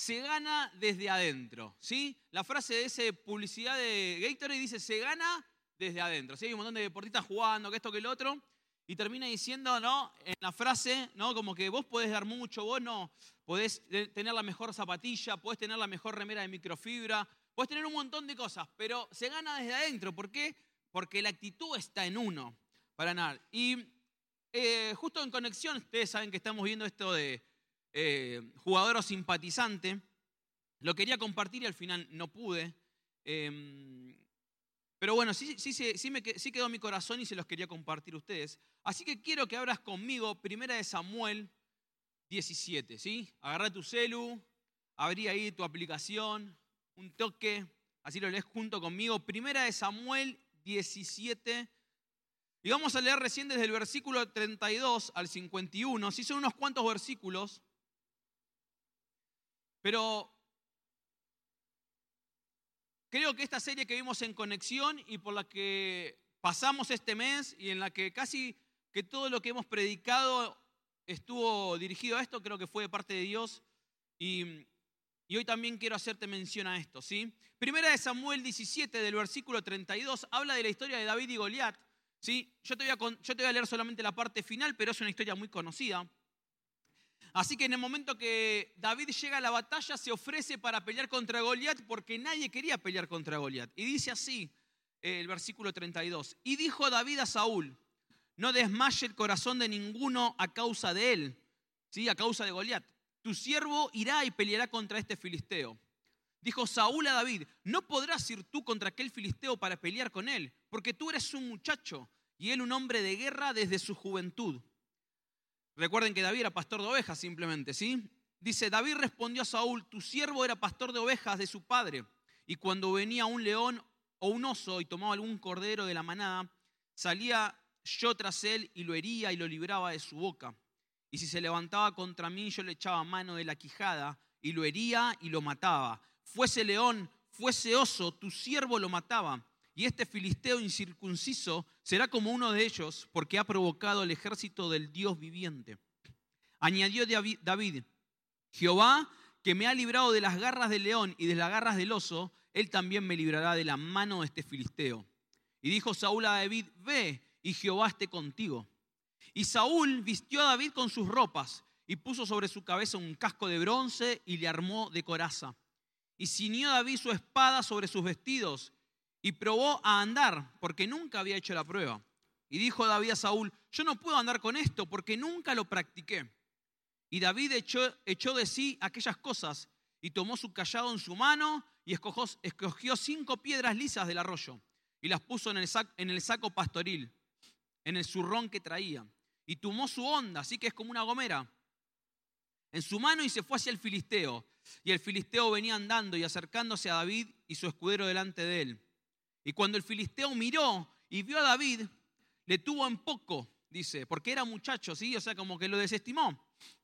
se gana desde adentro, ¿sí? La frase de esa publicidad de Gatorade dice, se gana desde adentro, ¿sí? Hay un montón de deportistas jugando, que esto, que el otro, y termina diciendo, ¿no? En la frase, ¿no? Como que vos podés dar mucho, vos no podés tener la mejor zapatilla, podés tener la mejor remera de microfibra, podés tener un montón de cosas, pero se gana desde adentro. ¿Por qué? Porque la actitud está en uno para ganar. Y justo en conexión, ustedes saben que estamos viendo esto de jugador o simpatizante. Lo quería compartir y al final no pude. Pero bueno, sí quedó en mi corazón y se los quería compartir a ustedes. Así que quiero que abras conmigo 1 Samuel 17, ¿sí? Agarrá tu celu, abrí ahí tu aplicación, un toque, así lo lees junto conmigo. 1 Samuel 17. Y vamos a leer recién desde el versículo 32 al 51. Sí, son unos cuantos versículos, pero creo que esta serie que vimos en Conexión y por la que pasamos este mes y en la que casi que todo lo que hemos predicado estuvo dirigido a esto, creo que fue de parte de Dios. Y hoy también quiero hacerte mención a esto, ¿sí? 1 Samuel 17, del versículo 32, habla de la historia de David y Goliat, ¿sí? Yo te voy a leer solamente la parte final, pero es una historia muy conocida. Así que en el momento que David llega a la batalla, se ofrece para pelear contra Goliat porque nadie quería pelear contra Goliat. Y dice así el versículo 32. Y dijo David a Saúl, no desmaye el corazón de ninguno a causa de él, ¿sí? A causa de Goliat. Tu siervo irá y peleará contra este filisteo. Dijo Saúl a David, no podrás ir tú contra aquel filisteo para pelear con él, porque tú eres un muchacho y él un hombre de guerra desde su juventud. Recuerden que David era pastor de ovejas simplemente, ¿sí? Dice, David respondió a Saúl, tu siervo era pastor de ovejas de su padre, y cuando venía un león o un oso y tomaba algún cordero de la manada, salía yo tras él y lo hería y lo libraba de su boca. Y si se levantaba contra mí, yo le echaba mano de la quijada y lo hería y lo mataba. Fuese león, fuese oso, tu siervo lo mataba. Y este filisteo incircunciso será como uno de ellos, porque ha provocado el ejército del Dios viviente. Añadió David, Jehová, que me ha librado de las garras del león y de las garras del oso, él también me librará de la mano de este filisteo. Y dijo Saúl a David, ve, y Jehová esté contigo. Y Saúl vistió a David con sus ropas, y puso sobre su cabeza un casco de bronce, y le armó de coraza. Y ciñó David su espada sobre sus vestidos, y probó a andar, porque nunca había hecho la prueba. Y dijo David a Saúl, yo no puedo andar con esto, porque nunca lo practiqué. Y David echó de sí aquellas cosas, y tomó su cayado en su mano, y escogió 5 piedras lisas del arroyo, y las puso en el saco pastoril, en el zurrón que traía. Y tomó su honda, así que es como una gomera, en su mano, y se fue hacia el filisteo. Y el filisteo venía andando y acercándose a David y su escudero delante de él. Y cuando el filisteo miró y vio a David, le tuvo en poco, dice, porque era muchacho, ¿sí? O sea, como que lo desestimó.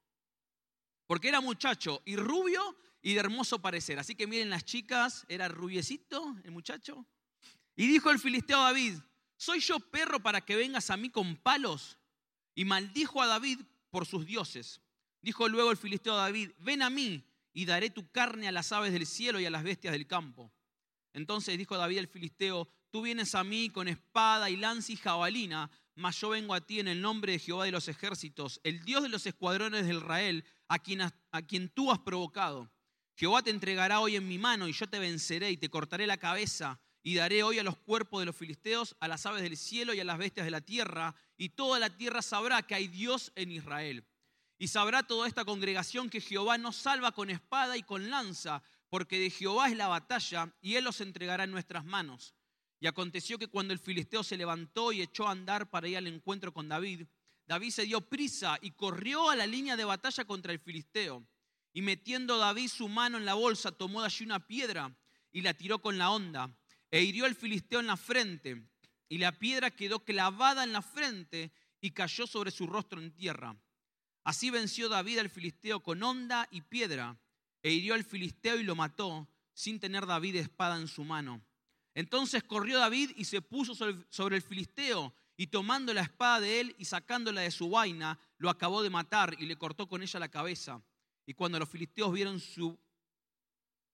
Porque era muchacho y rubio y de hermoso parecer. Así que miren las chicas, era rubiecito el muchacho. Y dijo el filisteo a David, ¿soy yo perro para que vengas a mí con palos? Y maldijo a David por sus dioses. Dijo luego el filisteo a David, ven a mí y daré tu carne a las aves del cielo y a las bestias del campo. Entonces dijo David al filisteo, tú vienes a mí con espada y lanza y jabalina, mas yo vengo a ti en el nombre de Jehová de los ejércitos, el Dios de los escuadrones de Israel, a quien tú has provocado. Jehová te entregará hoy en mi mano y yo te venceré y te cortaré la cabeza y daré hoy a los cuerpos de los filisteos, a las aves del cielo y a las bestias de la tierra, y toda la tierra sabrá que hay Dios en Israel. Y sabrá toda esta congregación que Jehová no salva con espada y con lanza, porque de Jehová es la batalla, y él los entregará en nuestras manos. Y aconteció que cuando el filisteo se levantó y echó a andar para ir al encuentro con David, David se dio prisa y corrió a la línea de batalla contra el filisteo. Y metiendo David su mano en la bolsa, tomó de allí una piedra y la tiró con la honda, e hirió al filisteo en la frente, y la piedra quedó clavada en la frente y cayó sobre su rostro en tierra. Así venció David al filisteo con honda y piedra, e hirió al filisteo y lo mató, sin tener David espada en su mano. Entonces corrió David y se puso sobre el filisteo, y tomando la espada de él y sacándola de su vaina, lo acabó de matar y le cortó con ella la cabeza. Y cuando los filisteos vieron su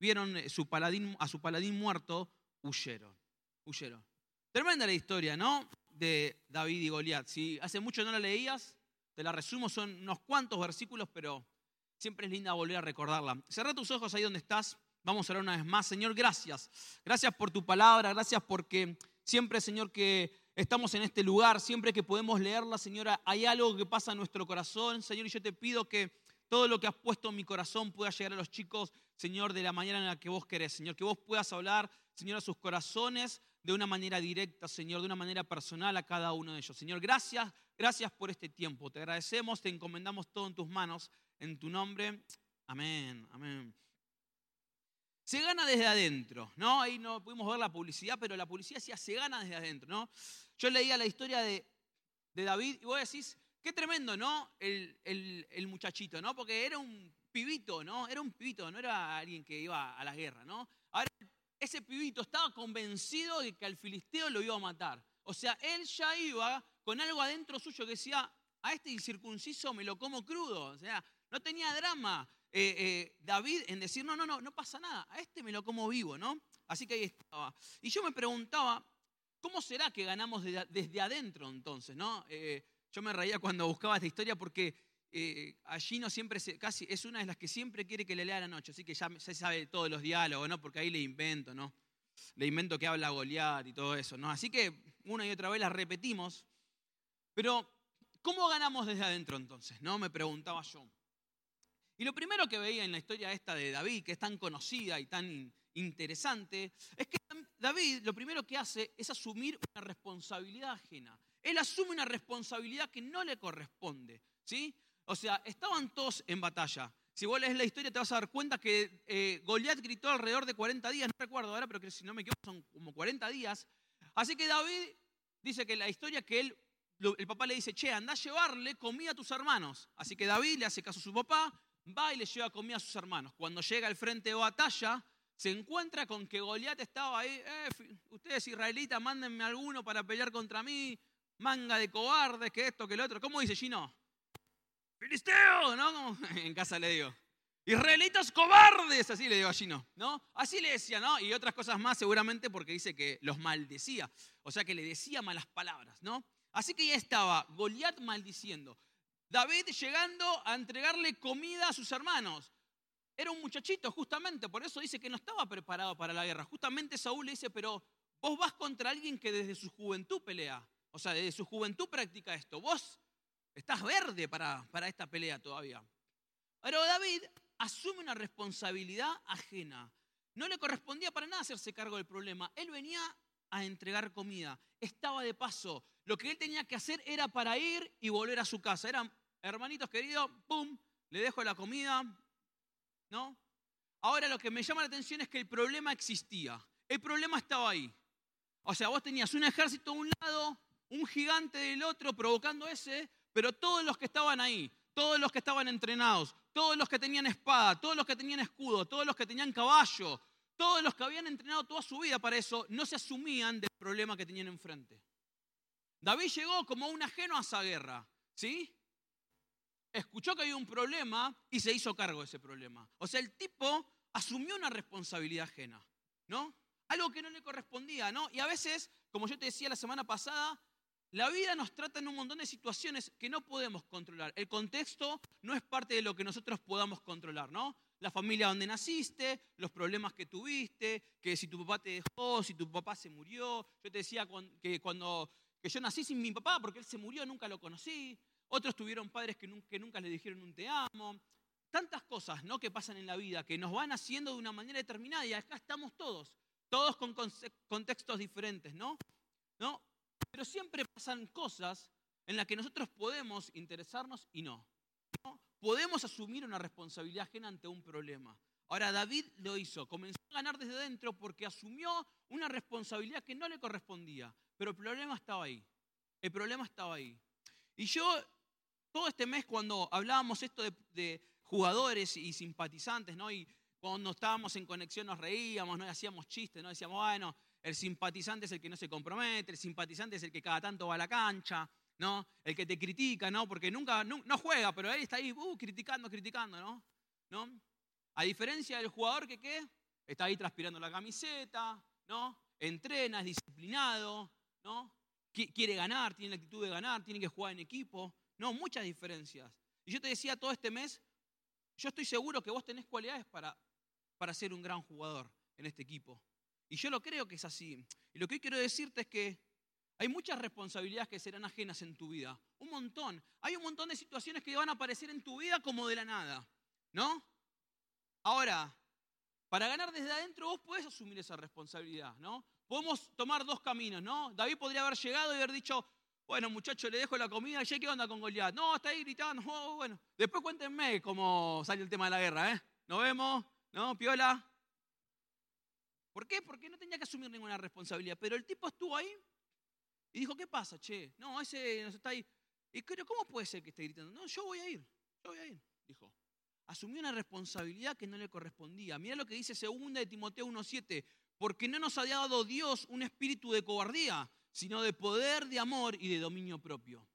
vieron a su paladín muerto, huyeron. Tremenda la historia, ¿no? De David y Goliat. Si hace mucho no la leías, te la resumo, son unos cuantos versículos, pero siempre es linda volver a recordarla. Cerrá tus ojos ahí donde estás. Vamos a orar una vez más. Señor, gracias. Gracias por tu palabra. Gracias porque siempre, Señor, que estamos en este lugar, siempre que podemos leerla, Señor, hay algo que pasa en nuestro corazón. Señor, y yo te pido que todo lo que has puesto en mi corazón pueda llegar a los chicos, Señor, de la manera en la que vos querés. Señor, que vos puedas hablar, Señor, a sus corazones de una manera directa, Señor, de una manera personal a cada uno de ellos. Señor, gracias por este tiempo. Te agradecemos, te encomendamos todo en tus manos, en tu nombre. Amén, amén. Se gana desde adentro, ¿no? Ahí no pudimos ver la publicidad, pero la publicidad decía se gana desde adentro, ¿no? Yo leía la historia de David y vos decís, qué tremendo, ¿no? El muchachito, ¿no? Porque era un pibito, ¿no? Era un pibito, no era alguien que iba a la guerra, ¿no? Ahora, ese pibito estaba convencido de que al filisteo lo iba a matar. O sea, él ya iba con algo adentro suyo que decía, a este incircunciso me lo como crudo. O sea, no tenía drama David en decir, no pasa nada, a este me lo como vivo, ¿no? Así que ahí estaba. Y yo me preguntaba, ¿cómo será que ganamos desde adentro entonces, no? Yo me reía cuando buscaba esta historia porque Gino siempre, casi es una de las que siempre quiere que le lea a la noche, así que ya se sabe todos los diálogos, ¿no? Porque ahí le invento, ¿no? Le invento que habla Goliat y todo eso, ¿no? Así que una y otra vez la repetimos. Pero, ¿cómo ganamos desde adentro entonces, no? Me preguntaba yo. Y lo primero que veía en la historia esta de David, que es tan conocida y tan interesante, es que David lo primero que hace es asumir una responsabilidad ajena. Él asume una responsabilidad que no le corresponde, ¿sí? O sea, estaban todos en batalla. Si vos lees la historia te vas a dar cuenta que Goliat gritó alrededor de 40 días, no recuerdo ahora, pero que si no me equivoco son como 40 días. Así que David dice que la historia que el papá le dice, che, andá a llevarle comida a tus hermanos. Así que David le hace caso a su papá, va y le lleva comida a sus hermanos. Cuando llega al frente de batalla, se encuentra con que Goliat estaba ahí. Ustedes israelitas, mándenme alguno para pelear contra mí. Manga de cobardes, que esto, que lo otro. ¿Cómo dice Gino? ¡Filisteo! ¿No? En casa le digo. ¡Israelitas cobardes! Así le digo a Gino, ¿no? Así le decía, ¿no? Y otras cosas más seguramente porque dice que los maldecía. O sea que le decía malas palabras, ¿no? Así que ya estaba Goliat maldiciendo. David llegando a entregarle comida a sus hermanos. Era un muchachito justamente, por eso dice que no estaba preparado para la guerra. Justamente Saúl le dice, pero vos vas contra alguien que desde su juventud pelea. O sea, desde su juventud practica esto. Vos estás verde para esta pelea todavía. Pero David asume una responsabilidad ajena. No le correspondía para nada hacerse cargo del problema. Él venía a entregar comida. Estaba de paso. Lo que él tenía que hacer era para ir y volver a su casa. Eran hermanitos queridos, ¡pum! Le dejo la comida, ¿no? Ahora lo que me llama la atención es que el problema existía. El problema estaba ahí. O sea, vos tenías un ejército de un lado, un gigante del otro provocando ese, pero todos los que estaban ahí, todos los que estaban entrenados, todos los que tenían espada, todos los que tenían escudo, todos los que tenían caballo, todos los que habían entrenado toda su vida para eso, no se asumían del problema que tenían enfrente. David llegó como un ajeno a esa guerra, ¿sí? Escuchó que había un problema y se hizo cargo de ese problema. O sea, el tipo asumió una responsabilidad ajena, ¿no? Algo que no le correspondía, ¿no? Y a veces, como yo te decía la semana pasada, la vida nos trata en un montón de situaciones que no podemos controlar. El contexto no es parte de lo que nosotros podamos controlar, ¿no? La familia donde naciste, los problemas que tuviste, que si tu papá te dejó, si tu papá se murió. Yo te decía que yo nací sin mi papá porque él se murió, nunca lo conocí. Otros tuvieron padres que nunca les dijeron un te amo. Tantas cosas, ¿no?, que pasan en la vida, que nos van haciendo de una manera determinada y acá estamos todos con contextos diferentes, ¿no? Pero siempre pasan cosas en las que nosotros podemos interesarnos y no. Podemos asumir una responsabilidad ajena ante un problema. Ahora David lo hizo, comenzó a ganar desde dentro porque asumió una responsabilidad que no le correspondía, pero el problema estaba ahí. Y yo, todo este mes cuando hablábamos esto de jugadores y simpatizantes, ¿no? Y cuando estábamos en conexión nos reíamos, ¿no? Y hacíamos chistes, ¿no? Decíamos, bueno, el simpatizante es el que no se compromete, el simpatizante es el que cada tanto va a la cancha, ¿no? El que te critica, ¿no? Porque no juega, pero él está ahí criticando, ¿no? A diferencia del jugador que, ¿qué? Está ahí transpirando la camiseta, ¿no? Entrena, es disciplinado, ¿no? Quiere ganar, tiene la actitud de ganar, tiene que jugar en equipo. No, muchas diferencias. Y yo te decía todo este mes, yo estoy seguro que vos tenés cualidades para ser un gran jugador en este equipo. Y yo lo creo que es así. Y lo que hoy quiero decirte es que hay muchas responsabilidades que serán ajenas en tu vida. Un montón. Hay un montón de situaciones que van a aparecer en tu vida como de la nada, ¿no? Ahora, para ganar desde adentro vos podés asumir esa responsabilidad, ¿no? Podemos tomar dos caminos, ¿no? David podría haber llegado y haber dicho, bueno, muchacho, le dejo la comida, ¿y qué onda con Goliat? No, está ahí gritando, oh, bueno. Después cuéntenme cómo salió el tema de la guerra, ¿eh? Nos vemos, ¿no? Piola. ¿Por qué? Porque no tenía que asumir ninguna responsabilidad. Pero el tipo estuvo ahí y dijo, ¿qué pasa, che? No, ese nos está ahí. Y creo, ¿cómo puede ser que esté gritando? No, yo voy a ir, dijo. Asumió una responsabilidad que no le correspondía. Mirá lo que dice 2 de Timoteo 1:7. Porque no nos ha dado Dios un espíritu de cobardía, sino de poder, de amor y de dominio propio.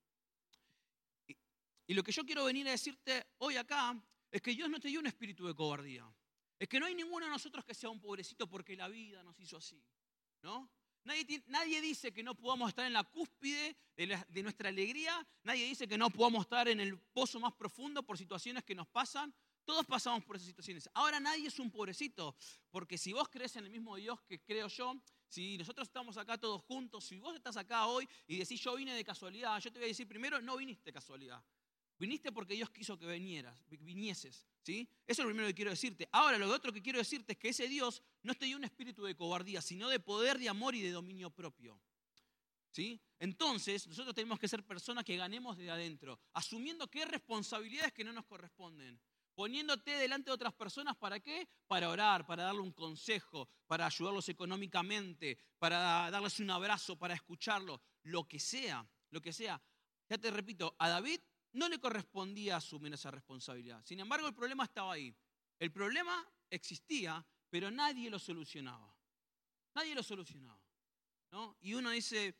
Y lo que yo quiero venir a decirte hoy acá es que Dios no te dio un espíritu de cobardía. Es que no hay ninguno de nosotros que sea un pobrecito porque la vida nos hizo así, ¿no? Nadie dice que no podamos estar en la cúspide de nuestra alegría. Nadie dice que no podamos estar en el pozo más profundo por situaciones que nos pasan. Todos pasamos por esas situaciones. Ahora nadie es un pobrecito, porque si vos crees en el mismo Dios que creo yo, si nosotros estamos acá todos juntos, si vos estás acá hoy y decís yo vine de casualidad, yo te voy a decir primero, no viniste de casualidad. Viniste porque Dios quiso que vinieses, ¿sí? Eso es lo primero que quiero decirte. Ahora, lo otro que quiero decirte es que ese Dios no te dio un espíritu de cobardía, sino de poder, de amor y de dominio propio, ¿sí? Entonces, nosotros tenemos que ser personas que ganemos de adentro, asumiendo que hay responsabilidades que no nos corresponden, poniéndote delante de otras personas, ¿para qué? Para orar, para darle un consejo, para ayudarlos económicamente, para darles un abrazo, para escucharlo, lo que sea, lo que sea. Ya te repito, a David no le correspondía asumir esa responsabilidad. Sin embargo, el problema estaba ahí. El problema existía, pero nadie lo solucionaba. Nadie lo solucionaba, ¿no? Y uno dice,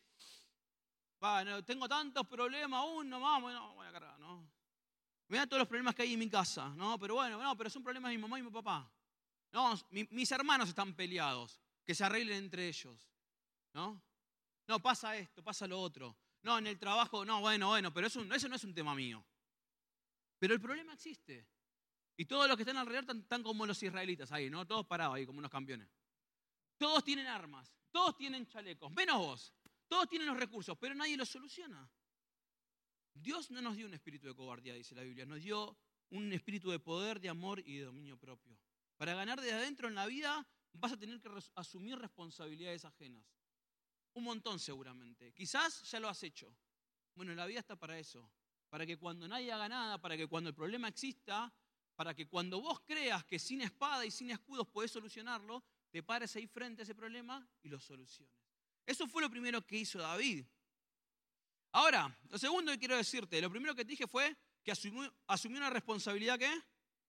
no, tengo tantos problemas aún, no voy a cargar, ¿no? Mirá todos los problemas que hay en mi casa, ¿no? Pero bueno, no, pero son problemas de mi mamá y mi papá. No, mis hermanos están peleados, que se arreglen entre ellos, ¿no? No, pasa esto, pasa lo otro. No, en el trabajo, no, bueno, pero eso no es un tema mío. Pero el problema existe. Y todos los que están alrededor están como los israelitas ahí, ¿no? Todos parados ahí, como unos campeones. Todos tienen armas, todos tienen chalecos, menos vos. Todos tienen los recursos, pero nadie los soluciona. Dios no nos dio un espíritu de cobardía, dice la Biblia. Nos dio un espíritu de poder, de amor y de dominio propio. Para ganar desde adentro en la vida vas a tener que asumir responsabilidades ajenas. Un montón seguramente. Quizás ya lo has hecho. Bueno, la vida está para eso. Para que cuando nadie haga nada, para que cuando el problema exista, para que cuando vos creas que sin espada y sin escudos podés solucionarlo, te pares ahí frente a ese problema y lo soluciones. Eso fue lo primero que hizo David. Ahora, lo segundo que quiero decirte, lo primero que te dije fue que asumió una responsabilidad ¿qué?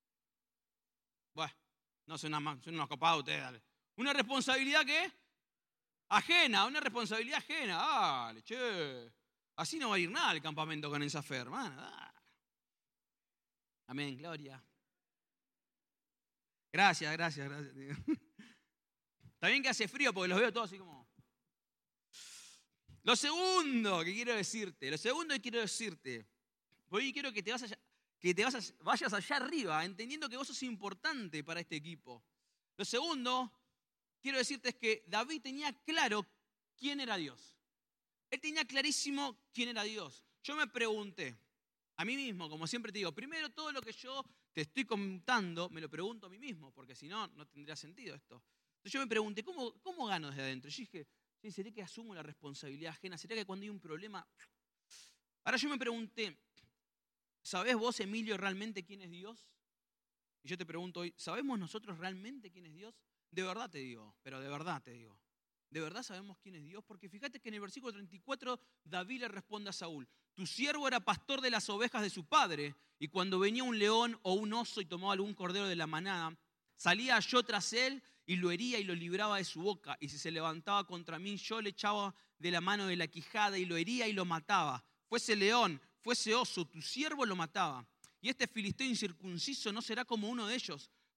Bueno, no son unos copados ustedes, dale. Una responsabilidad ¿qué? Ajena, una responsabilidad ajena. Dale, che. Así no va a ir nada al campamento con esa fe, hermana. Amén, gloria. Gracias. Está bien que hace frío porque los veo todos así como... Lo segundo que quiero decirte, hoy quiero que vayas allá arriba, entendiendo que vos sos importante para este equipo. Lo segundo, quiero decirte es que David tenía claro quién era Dios. Él tenía clarísimo quién era Dios. Yo me pregunté, a mí mismo, como siempre te digo, primero todo lo que yo te estoy contando, me lo pregunto a mí mismo, porque si no, no tendría sentido esto. Entonces yo me pregunté, ¿cómo gano desde adentro? Yo dije, ¿sería que asumo la responsabilidad ajena? ¿Sería que cuando hay un problema... Ahora yo me pregunté, ¿sabés vos, Emilio, realmente quién es Dios? Y yo te pregunto hoy, ¿sabemos nosotros realmente quién es Dios? De verdad te digo, pero de verdad te digo. ¿De verdad sabemos quién es Dios? Porque fíjate que en el versículo 34 David le responde a Saúl, tu siervo era pastor de las ovejas de su padre, y cuando venía un león o un oso y tomaba algún cordero de la manada, salía yo tras él y lo hería y lo libraba de su boca. Y si se levantaba contra mí, yo le echaba de la mano de la quijada y lo hería y lo mataba. Fuese león, fuese oso, tu siervo lo mataba. Y este filisteo incircunciso no será como uno de ellos,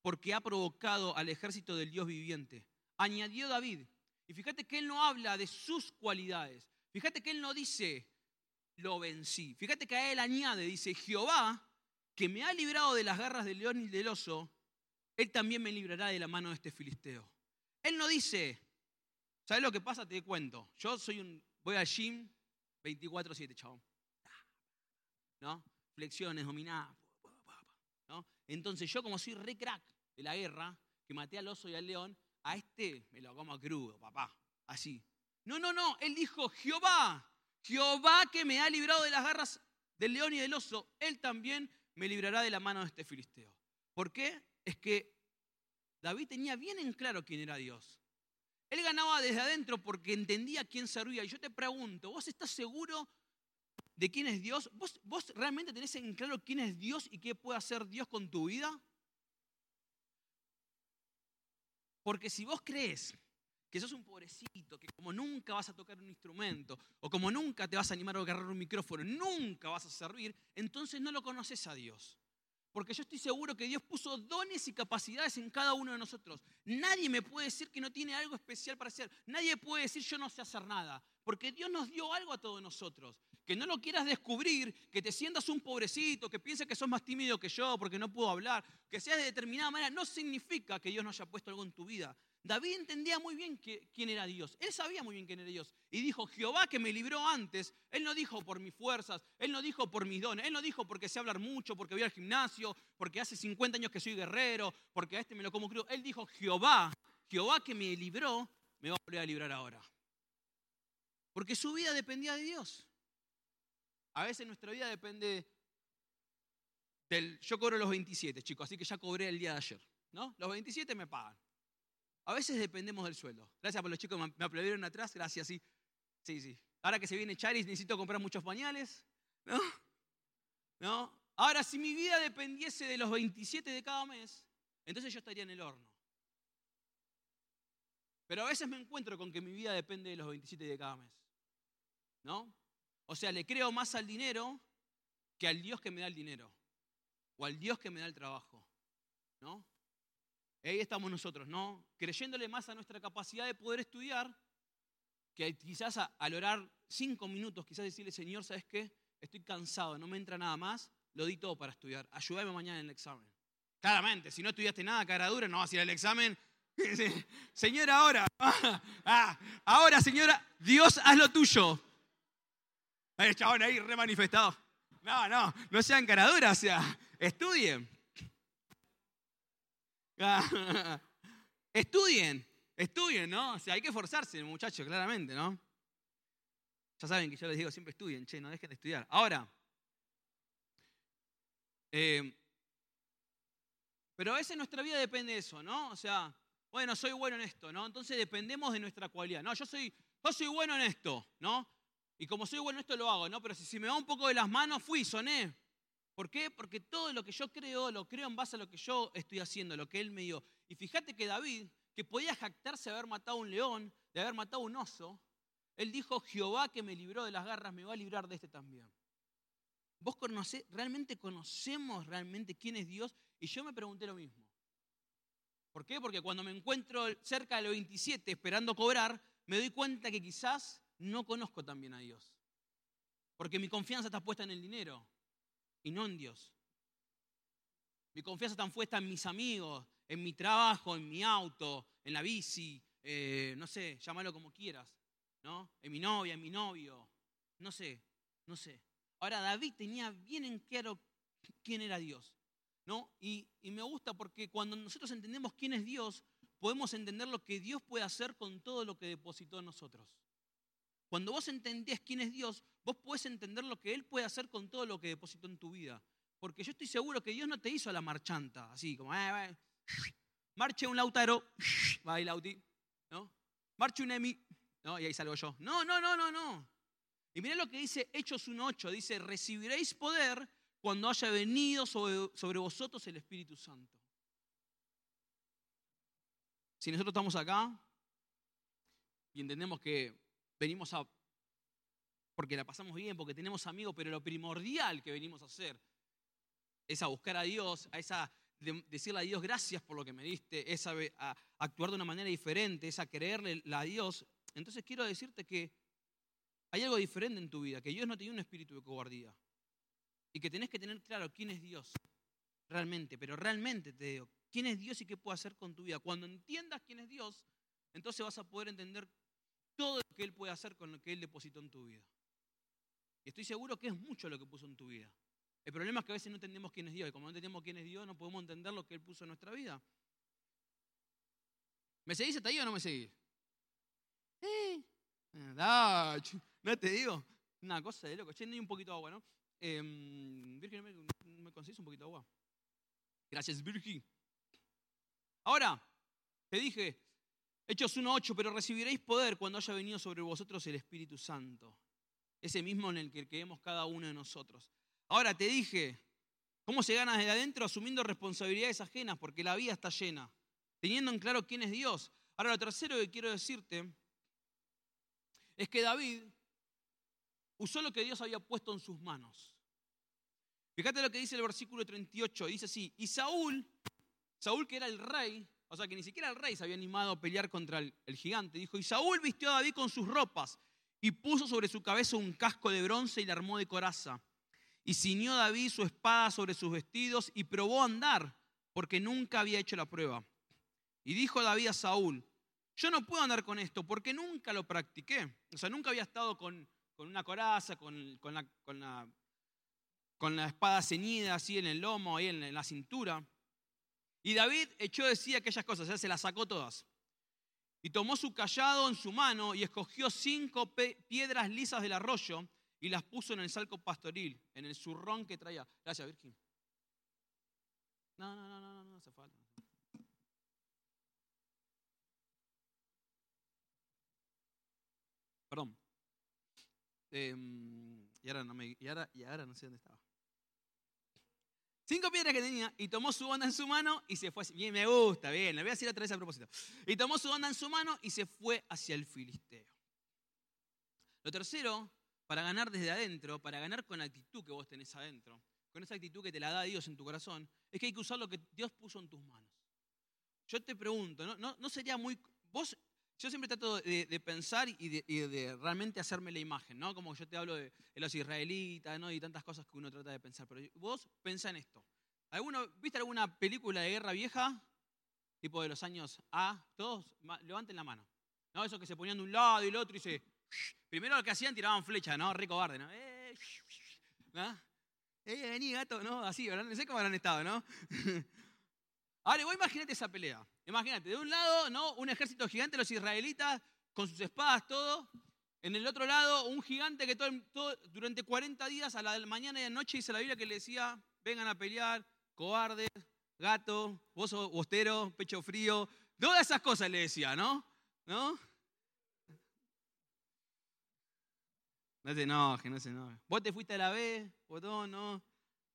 porque ha provocado al ejército del Dios viviente. Añadió David. Y fíjate que él no habla de sus cualidades. Fíjate que él no dice, lo vencí. Fíjate que a él añade, dice, Jehová, que me ha librado de las garras del león y del oso, él también me librará de la mano de este filisteo. Él no dice, ¿sabes lo que pasa? Te cuento. Yo voy al gym 24/7, chabón. ¿No? Flexiones, dominadas. ¿No? Entonces yo como soy re crack de la guerra, que maté al oso y al león, a este me lo como crudo, papá. Así. No. Él dijo, Jehová que me ha librado de las garras del león y del oso, él también me librará de la mano de este filisteo. ¿Por qué? Es que David tenía bien en claro quién era Dios. Él ganaba desde adentro porque entendía quién servía. Y yo te pregunto, ¿vos estás seguro de quién es Dios? ¿Vos realmente tenés en claro quién es Dios y qué puede hacer Dios con tu vida? Porque si vos crees que sos un pobrecito, que como nunca vas a tocar un instrumento, o como nunca te vas a animar a agarrar un micrófono, nunca vas a servir, entonces no lo conoces a Dios. Porque yo estoy seguro que Dios puso dones y capacidades en cada uno de nosotros. Nadie me puede decir que no tiene algo especial para hacer. Nadie puede decir yo no sé hacer nada. Porque Dios nos dio algo a todos nosotros. Que no lo quieras descubrir, que te sientas un pobrecito, que pienses que sos más tímido que yo porque no puedo hablar, que seas de determinada manera, no significa que Dios no haya puesto algo en tu vida. David entendía muy bien quién era Dios. Él sabía muy bien quién era Dios. Y dijo, Jehová que me libró antes. Él no dijo por mis fuerzas, él no dijo por mis dones, él no dijo porque sé hablar mucho, porque voy al gimnasio, porque hace 50 años que soy guerrero, porque a este me lo como crudo. Él dijo, Jehová que me libró, me va a volver a librar ahora. Porque su vida dependía de Dios. A veces nuestra vida depende yo cobro los 27, chicos, así que ya cobré el día de ayer, ¿no? Los 27 me pagan. A veces dependemos del sueldo. Gracias por los chicos que me aplaudieron atrás. Gracias, sí. Sí. Ahora que se viene Charis, necesito comprar muchos pañales. ¿No? Ahora, si mi vida dependiese de los 27 de cada mes, entonces yo estaría en el horno. Pero a veces me encuentro con que mi vida depende de los 27 de cada mes. ¿No? O sea, le creo más al dinero que al Dios que me da el dinero. O al Dios que me da el trabajo. ¿No? Ahí estamos nosotros, ¿no? Creyéndole más a nuestra capacidad de poder estudiar, que quizás al orar 5 minutos, quizás decirle, Señor, ¿sabes qué? Estoy cansado, no me entra nada más, lo di todo para estudiar. Ayúdame mañana en el examen. Claramente, si no estudiaste nada, cara dura, no vas a ir al examen. Señora, ahora, señora, Dios, haz lo tuyo. El chabón ahí re manifestado. No sean cara dura, o sea, estudien. Estudien, ¿no? O sea, hay que esforzarse, muchachos, claramente, ¿no? Ya saben que yo les digo siempre estudien, no dejen de estudiar. Ahora, pero a veces nuestra vida depende de eso, ¿no? O sea, bueno, soy bueno en esto, ¿no? Entonces dependemos de nuestra cualidad. No, yo soy bueno en esto, ¿no? Y como soy bueno en esto lo hago, ¿no? Pero si me va un poco de las manos, soné. ¿Por qué? Porque todo lo que yo creo, lo creo en base a lo que yo estoy haciendo, lo que él me dio. Y fíjate que David, que podía jactarse de haber matado a un león, de haber matado a un oso, él dijo, Jehová que me libró de las garras, me va a librar de este también. ¿Vos realmente conocemos quién es Dios? Y yo me pregunté lo mismo. ¿Por qué? Porque cuando me encuentro cerca de los 27 esperando cobrar, me doy cuenta que quizás no conozco tan bien a Dios. Porque mi confianza está puesta en el dinero y no en Dios. Mi confianza está puesta en mis amigos, en mi trabajo, en mi auto, en la bici, no sé, llámalo como quieras, ¿no? En mi novia, en mi novio, no sé. Ahora, David tenía bien en claro quién era Dios, ¿no? Y me gusta porque cuando nosotros entendemos quién es Dios, podemos entender lo que Dios puede hacer con todo lo que depositó en nosotros. Cuando vos entendés quién es Dios, vos podés entender lo que Él puede hacer con todo lo que depositó en tu vida. Porque yo estoy seguro que Dios no te hizo a la marchanta, así como, marche un Lautaro, va ahí Lauti, ¿no? Marche un Emi, ¿no? Y ahí salgo yo. No. Y mirá lo que dice Hechos 1:8, dice, recibiréis poder cuando haya venido sobre vosotros el Espíritu Santo. Si nosotros estamos acá y entendemos que venimos porque la pasamos bien, porque tenemos amigos, pero lo primordial que venimos a hacer es a buscar a Dios, a esa decirle a Dios gracias por lo que me diste, es a actuar de una manera diferente, es a creerle a Dios. Entonces quiero decirte que hay algo diferente en tu vida, que Dios no te dio un espíritu de cobardía y que tenés que tener claro quién es Dios realmente, pero realmente te digo, quién es Dios y qué puede hacer con tu vida. Cuando entiendas quién es Dios, entonces vas a poder entender todo lo que Él puede hacer con lo que Él depositó en tu vida. Y estoy seguro que es mucho lo que puso en tu vida. El problema es que a veces no entendemos quién es Dios. Y como no entendemos quién es Dios, no podemos entender lo que Él puso en nuestra vida. ¿Me seguís hasta ahí o no me seguís? No te digo. Una cosa de loco. Che, no hay un poquito de agua, ¿no? Virgen, ¿no me consigues un poquito de agua? Gracias, Virgen. Ahora, te dije, Hechos 1:8, pero recibiréis poder cuando haya venido sobre vosotros el Espíritu Santo. Ese mismo en el que creemos cada uno de nosotros. Ahora te dije, ¿cómo se gana desde adentro? Asumiendo responsabilidades ajenas, porque la vida está llena. Teniendo en claro quién es Dios. Ahora lo tercero que quiero decirte es que David usó lo que Dios había puesto en sus manos. Fíjate lo que dice el versículo 38, dice así, y Saúl que era el rey, o sea que ni siquiera el rey se había animado a pelear contra el gigante, dijo, y Saúl vistió a David con sus ropas y puso sobre su cabeza un casco de bronce y le armó de coraza. Y ciñó David su espada sobre sus vestidos y probó a andar, porque nunca había hecho la prueba. Y dijo David a Saúl, yo no puedo andar con esto porque nunca lo practiqué. O sea, nunca había estado con una coraza, con la espada ceñida así en el lomo, ahí en la cintura. Y David echó de sí aquellas cosas, o sea, se las sacó todas. Y tomó su cayado en su mano y escogió 5 piedras lisas del arroyo y las puso en el salco pastoril, en el zurrón que traía. Gracias, Virgen. No hace falta. Perdón. Y ahora no sé dónde estaba. 5 piedras que tenía y tomó su onda en su mano y se fue. Bien, me gusta, bien, le voy a decir otra vez a propósito. Y tomó su onda en su mano y se fue hacia el filisteo. Lo tercero, para ganar desde adentro, para ganar con la actitud que vos tenés adentro, con esa actitud que te la da Dios en tu corazón, es que hay que usar lo que Dios puso en tus manos. Yo te pregunto, ¿no sería muy... Yo siempre trato de pensar y de realmente hacerme la imagen, ¿no? Como yo te hablo de los israelitas, ¿no? Y tantas cosas que uno trata de pensar. Pero vos pensá en esto. ¿Viste alguna película de guerra vieja? Tipo de los años A. Todos levanten la mano. ¿No? Esos que se ponían de un lado y el otro y primero lo que hacían tiraban flecha, ¿no? Re cobarde, ¿no? ¿No? Vení, gato, ¿no? Así, ¿verdad? No sé cómo habrán estado, ¿no? Ahora, vos imaginate esa pelea. Imagínate, de un lado, ¿no? Un ejército gigante, los israelitas, con sus espadas, todo. En el otro lado, un gigante que durante 40 días, a la mañana y a la noche, dice la Biblia que le decía, vengan a pelear, cobardes, gato, vos sos bostero, pecho frío. Todas esas cosas le decía, ¿no? ¿No? No se enoje, no se enoje. Vos te fuiste a la B, botón, ¿no?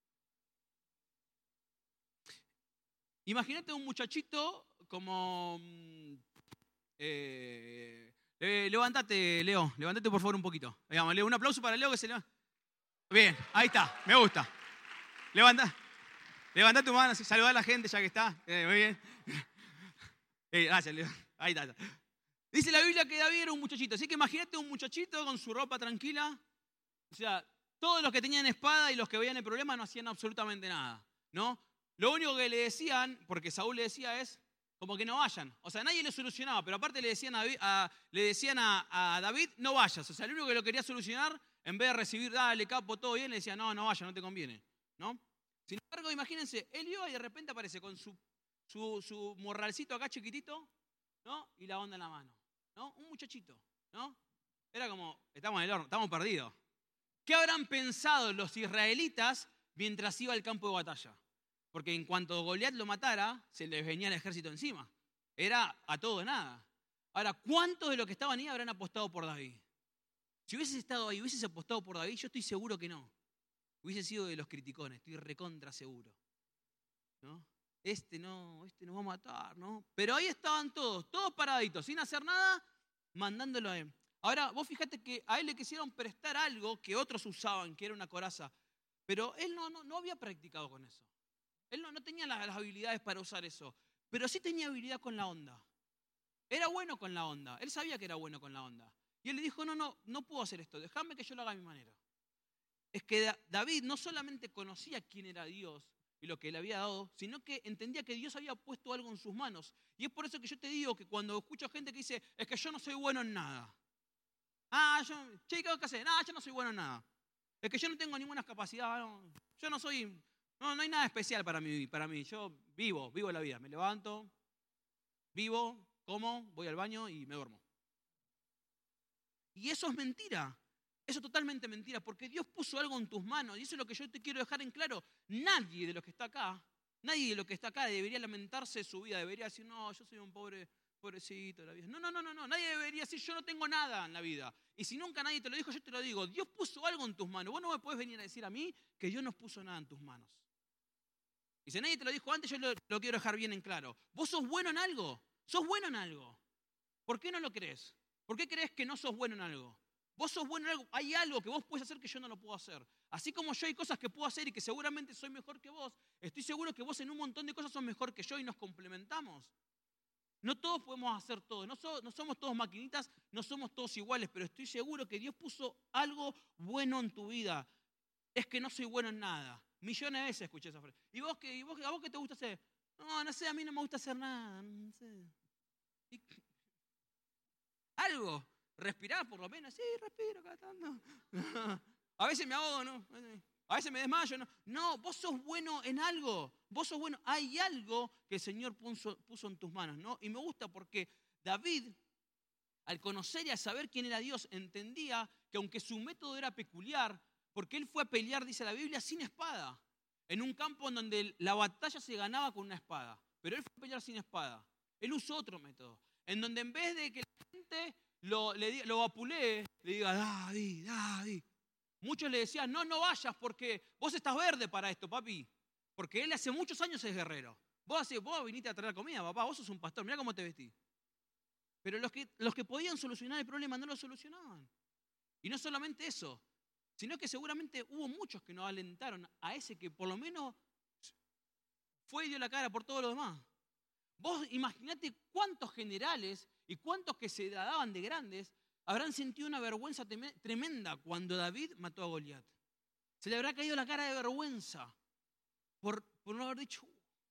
Imagínate un muchachito como... levantate, Leo. Levantate por favor un poquito. Digamos, Leo, un aplauso para Leo que se levanta. Bien, ahí está, me gusta. Levanta tu mano, saludá a la gente ya que está. Muy bien. Gracias, Leo. Ahí está. Dice la Biblia que David era un muchachito. Así que imagínate un muchachito con su ropa tranquila. O sea, todos los que tenían espada y los que veían el problema no hacían absolutamente nada, ¿no? Lo único que le decían, porque Saúl le decía es, como que no vayan. O sea, nadie le solucionaba, pero aparte le decían a David, no vayas. O sea, el único que lo quería solucionar, en vez de recibir, dale, capo, todo bien, le decía, no vayas, no te conviene, ¿no? Sin embargo, imagínense, él iba y de repente aparece con su morralcito acá chiquitito, ¿no? Y la onda en la mano, ¿no? Un muchachito, ¿no? Era como, estamos en el horno, estamos perdidos. ¿Qué habrán pensado los israelitas mientras iba al campo de batalla? Porque en cuanto Goliat lo matara, se les venía el ejército encima. Era a todo o nada. Ahora, ¿cuántos de los que estaban ahí habrán apostado por David? Si hubieses estado ahí, hubieses apostado por David, yo estoy seguro que no. Hubiese sido de los criticones, estoy recontra seguro. ¿No? Este nos va a matar, ¿no? Pero ahí estaban todos paraditos, sin hacer nada, mandándolo a él. Ahora, vos fíjate que a él le quisieron prestar algo que otros usaban, que era una coraza. Pero él no había practicado con eso. Él no tenía las habilidades para usar eso, pero sí tenía habilidad con la onda. Era bueno con la onda, él sabía que era bueno con la onda. Y él le dijo, no puedo hacer esto, déjame que yo lo haga a mi manera. Es que David no solamente conocía quién era Dios y lo que le había dado, sino que entendía que Dios había puesto algo en sus manos. Y es por eso que yo te digo que cuando escucho gente que dice, es que yo no soy bueno en nada. ¿Qué tengo que hacer? Yo no soy bueno en nada. Es que yo no tengo ninguna capacidad, yo no soy, no hay nada especial para mí. Yo vivo la vida, me levanto, vivo, como, voy al baño y me duermo. Y eso es mentira. Eso es totalmente mentira, porque Dios puso algo en tus manos, y eso es lo que yo te quiero dejar en claro. Nadie de los que está acá debería lamentarse de su vida, debería decir, no, yo soy un pobrecito de la vida. No, nadie debería decir, yo no tengo nada en la vida. Y si nunca nadie te lo dijo, yo te lo digo, Dios puso algo en tus manos. Vos no me podés venir a decir a mí que Dios no puso nada en tus manos. Y si nadie te lo dijo antes, yo lo quiero dejar bien en claro. Vos sos bueno en algo, ¿Por qué no lo crees? ¿Por qué crees que no sos bueno en algo? Vos sos bueno en algo, hay algo que vos puedes hacer que yo no lo puedo hacer. Así como yo hay cosas que puedo hacer y que seguramente soy mejor que vos, estoy seguro que vos en un montón de cosas sos mejor que yo y nos complementamos. No todos podemos hacer todo, no somos todos maquinitas, no somos todos iguales, pero estoy seguro que Dios puso algo bueno en tu vida. Es que no soy bueno en nada. Millones de veces escuché esa frase. ¿Y a vos qué te gusta hacer? No sé, a mí no me gusta hacer nada. No sé. Algo. Respirar por lo menos. Sí, respiro cada tanto. A veces me ahogo, ¿no? A veces me desmayo, ¿no? No, vos sos bueno en algo. Vos sos bueno. Hay algo que el Señor puso en tus manos, ¿no? Y me gusta porque David, al conocer y al saber quién era Dios, entendía que aunque su método era peculiar, porque él fue a pelear, dice la Biblia, sin espada. En un campo en donde la batalla se ganaba con una espada. Pero él fue a pelear sin espada. Él usó otro método. En donde en vez de que la gente lo vapulee, le diga, David. Muchos le decían, no vayas porque vos estás verde para esto, papi. Porque él hace muchos años es guerrero. Vos viniste a traer comida, papá, vos sos un pastor, mirá cómo te vestís. Pero los que podían solucionar el problema no lo solucionaban. Y no solamente eso, sino que seguramente hubo muchos que no alentaron a ese que por lo menos fue y dio la cara por todo lo demás. Vos imaginate cuántos generales y cuántos que se daban de grandes habrán sentido una vergüenza tremenda cuando David mató a Goliat. Se le habrá caído la cara de vergüenza por no haber dicho,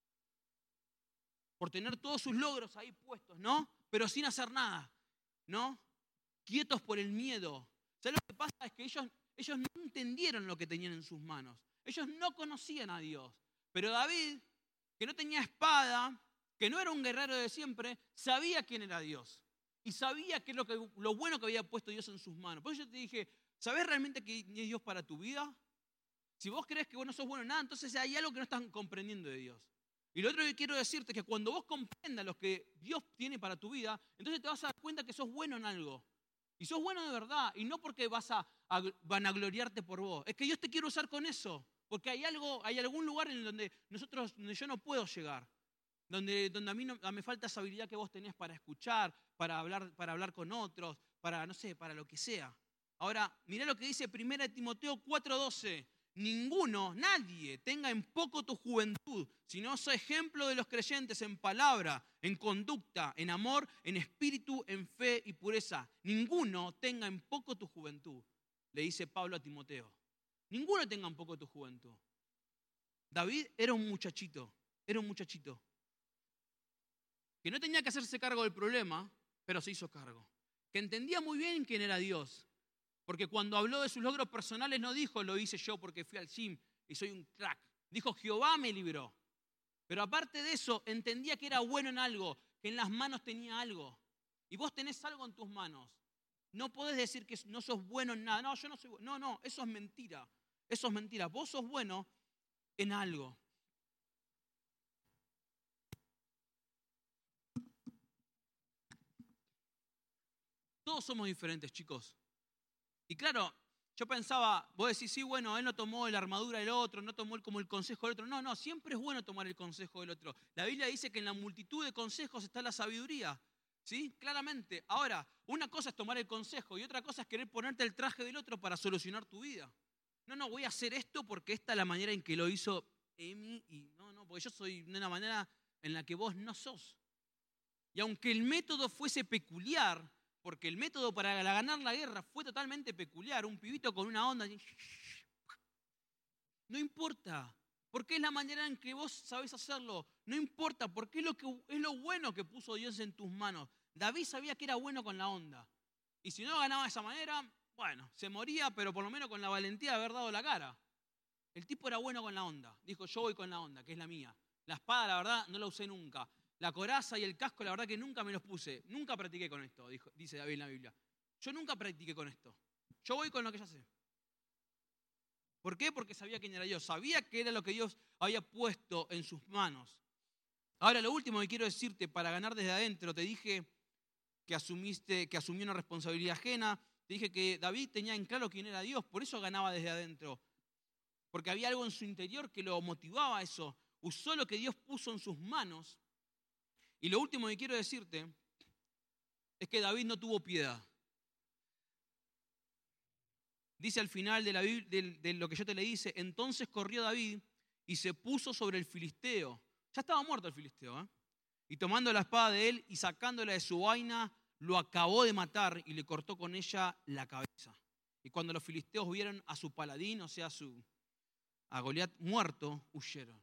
por tener todos sus logros ahí puestos, ¿no? Pero sin hacer nada, ¿no? Quietos por el miedo. ¿Sabes lo que pasa? Es que ellos no entendieron lo que tenían en sus manos. Ellos no conocían a Dios. Pero David, que no tenía espada, que no era un guerrero de siempre, sabía quién era Dios. Y sabía qué es lo bueno que había puesto Dios en sus manos. Por eso yo te dije, ¿sabés realmente qué es Dios para tu vida? Si vos crees que vos no sos bueno en nada, entonces hay algo que no estás comprendiendo de Dios. Y lo otro que quiero decirte es que cuando vos comprendas lo que Dios tiene para tu vida, entonces te vas a dar cuenta que sos bueno en algo. Y sos bueno de verdad, y no porque vas a vanagloriarte por vos. Es que Dios te quiere usar con eso, porque hay algún lugar en donde yo no puedo llegar, donde a mí me falta esa habilidad que vos tenés para escuchar, para hablar con otros, para lo que sea. Ahora, mirá lo que dice 1 Timoteo 4:12. Nadie tenga en poco tu juventud, sino sea ejemplo de los creyentes en palabra, en conducta, en amor, en espíritu, en fe y pureza. Ninguno tenga en poco tu juventud, le dice Pablo a Timoteo. Ninguno tenga en poco tu juventud. David era un muchachito que no tenía que hacerse cargo del problema, pero se hizo cargo. Que entendía muy bien quién era Dios. Porque cuando habló de sus logros personales no dijo, lo hice yo porque fui al gym y soy un crack. Dijo, Jehová me libró. Pero aparte de eso, entendía que era bueno en algo, que en las manos tenía algo. Y vos tenés algo en tus manos. No podés decir que no sos bueno en nada. No, yo no soy bueno. No, eso es mentira. Eso es mentira. Vos sos bueno en algo. Todos somos diferentes, chicos. Y claro, yo pensaba, vos decís, sí, bueno, él no tomó la armadura del otro, no tomó como el consejo del otro. No, siempre es bueno tomar el consejo del otro. La Biblia dice que en la multitud de consejos está la sabiduría, ¿sí? Claramente. Ahora, una cosa es tomar el consejo y otra cosa es querer ponerte el traje del otro para solucionar tu vida. No, voy a hacer esto porque esta es la manera en que lo hizo Emi, y no, porque yo soy de una manera en la que vos no sos. Y aunque el método fuese peculiar, porque el método para ganar la guerra fue totalmente peculiar, un pibito con una onda, no importa, porque es la manera en que vos sabés hacerlo, no importa, porque es lo bueno que puso Dios en tus manos. David sabía que era bueno con la onda, y si no ganaba de esa manera, bueno, se moría, pero por lo menos con la valentía de haber dado la cara. El tipo era bueno con la onda, dijo, yo voy con la onda, que es la mía. La espada, la verdad, no la usé nunca. La coraza y el casco, la verdad que nunca me los puse. Nunca practiqué con esto, dice David en la Biblia. Yo nunca practiqué con esto. Yo voy con lo que ya sé. ¿Por qué? Porque sabía quién era Dios. Sabía que era lo que Dios había puesto en sus manos. Ahora, lo último que quiero decirte, para ganar desde adentro, te dije que asumió una responsabilidad ajena. Te dije que David tenía en claro quién era Dios, por eso ganaba desde adentro. Porque había algo en su interior que lo motivaba a eso. Usó lo que Dios puso en sus manos. Y lo último que quiero decirte es que David no tuvo piedad. Dice al final de lo que yo te le dice, entonces corrió David y se puso sobre el filisteo. Ya estaba muerto el filisteo, ¿eh? Y tomando la espada de él y sacándola de su vaina, lo acabó de matar y le cortó con ella la cabeza. Y cuando los filisteos vieron a su paladín, o sea, a Goliat muerto, huyeron.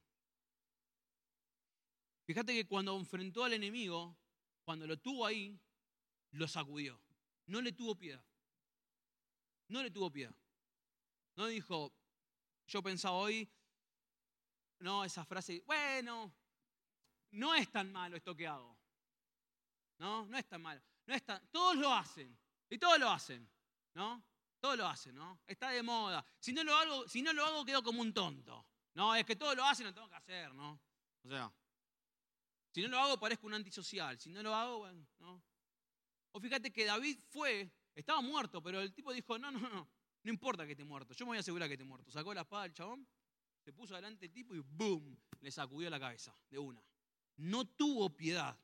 Fíjate que cuando enfrentó al enemigo, cuando lo tuvo ahí, lo sacudió. No le tuvo piedad. No le tuvo piedad. No dijo, yo pensaba hoy, no, esa frase, bueno, no es tan malo esto que hago. No es tan malo. Todos lo hacen. Y todos lo hacen, ¿no? Todos lo hacen, ¿no? Está de moda. Si no lo hago, quedo como un tonto. No, es que todos lo hacen, lo tengo que hacer, ¿no? O sea, si no lo hago, parezco un antisocial. Si no lo hago, bueno, ¿no? O fíjate que David estaba muerto, pero el tipo dijo, no importa que esté muerto, yo me voy a asegurar que esté muerto. Sacó la espada del chabón, se puso delante del tipo y ¡boom! Le sacudió la cabeza de una. No tuvo piedad,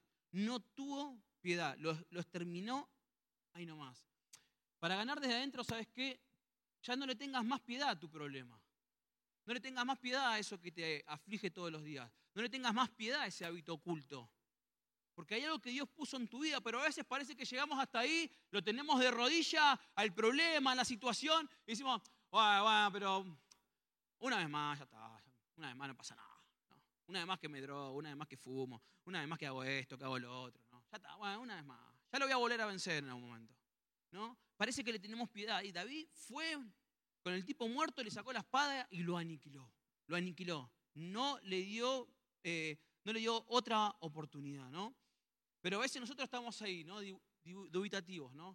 los exterminó ahí nomás. Para ganar desde adentro, ¿sabes qué? Ya no le tengas más piedad a tu problema. No le tengas más piedad a eso que te aflige todos los días. No le tengas más piedad a ese hábito oculto. Porque hay algo que Dios puso en tu vida, pero a veces parece que llegamos hasta ahí, lo tenemos de rodilla al problema, a la situación, y decimos, bueno, pero una vez más, ya está, una vez más no pasa nada. ¿No? Una vez más que me drogo, una vez más que fumo, una vez más que hago esto, que hago lo otro. ¿No? Ya está, bueno, una vez más. Ya lo voy a volver a vencer en algún momento. ¿No? Parece que le tenemos piedad. Y David fue con el tipo muerto, le sacó la espada y lo aniquiló. Lo aniquiló. No le dio otra oportunidad, ¿no? Pero a veces nosotros estamos ahí, ¿no? Dubitativos, ¿no?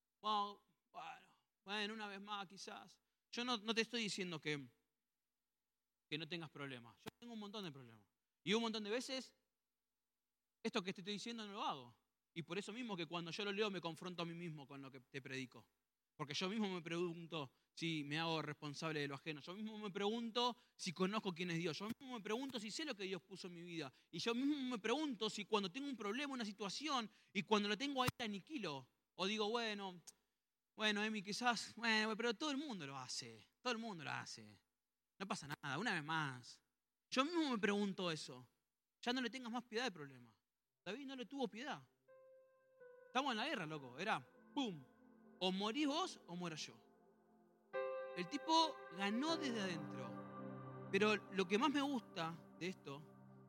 Bueno, una vez más quizás. Yo no te estoy diciendo que no tengas problemas. Yo tengo un montón de problemas. Y un montón de veces, esto que te estoy diciendo no lo hago. Y por eso mismo que cuando yo lo leo me confronto a mí mismo con lo que te predico. Porque yo mismo me pregunto si me hago responsable de lo ajeno. Yo mismo me pregunto si conozco quién es Dios. Yo mismo me pregunto si sé lo que Dios puso en mi vida. Y yo mismo me pregunto si cuando tengo un problema, una situación, y cuando lo tengo ahí, aniquilo. O digo, bueno, Emi, quizás, pero todo el mundo lo hace. Todo el mundo lo hace. No pasa nada, una vez más. Yo mismo me pregunto eso. Ya no le tengas más piedad al problema. David no le tuvo piedad. Estamos en la guerra, loco. Era, ¡pum! O morís vos o muero yo. El tipo ganó desde adentro. Pero lo que más me gusta de esto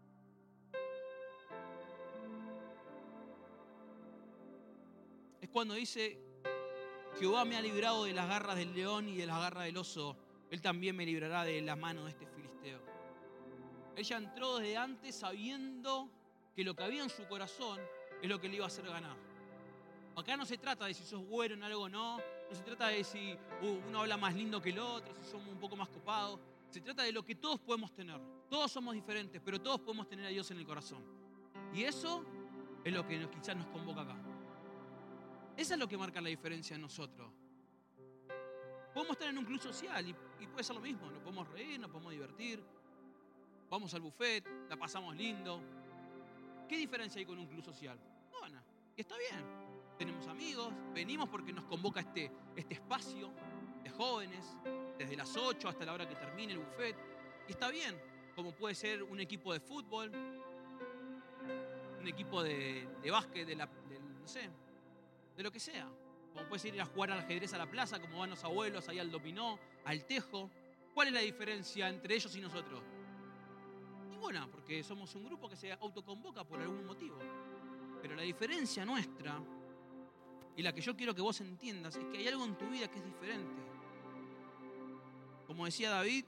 es cuando dice, Jehová me ha librado de las garras del león y de las garras del oso. Él también me librará de la mano de este filisteo. Ella entró desde antes sabiendo que lo que había en su corazón es lo que le iba a hacer ganar. Acá no se trata de si sos bueno en algo o no. No se trata de si uno habla más lindo que el otro, si somos un poco más copados. Se trata de lo que todos podemos tener. Todos somos diferentes, pero todos podemos tener a Dios en el corazón. Y eso es lo que quizás nos convoca acá. Eso es lo que marca la diferencia en nosotros. Podemos estar en un club social y puede ser lo mismo. Nos podemos reír, nos podemos divertir. Vamos al buffet, la pasamos lindo. ¿Qué diferencia hay con un club social? Bueno, y está bien. Tenemos amigos, venimos porque nos convoca este espacio de jóvenes, desde las 8 hasta la hora que termine el buffet. Y está bien, como puede ser un equipo de fútbol, un equipo de básquet, no sé, de lo que sea. Como puedes ir a jugar al ajedrez a la plaza, como van los abuelos ahí al dominó, al tejo. ¿Cuál es la diferencia entre ellos y nosotros? Ninguna, porque somos un grupo que se autoconvoca por algún motivo. Pero la diferencia nuestra, y la que yo quiero que vos entiendas, es que hay algo en tu vida que es diferente. Como decía David,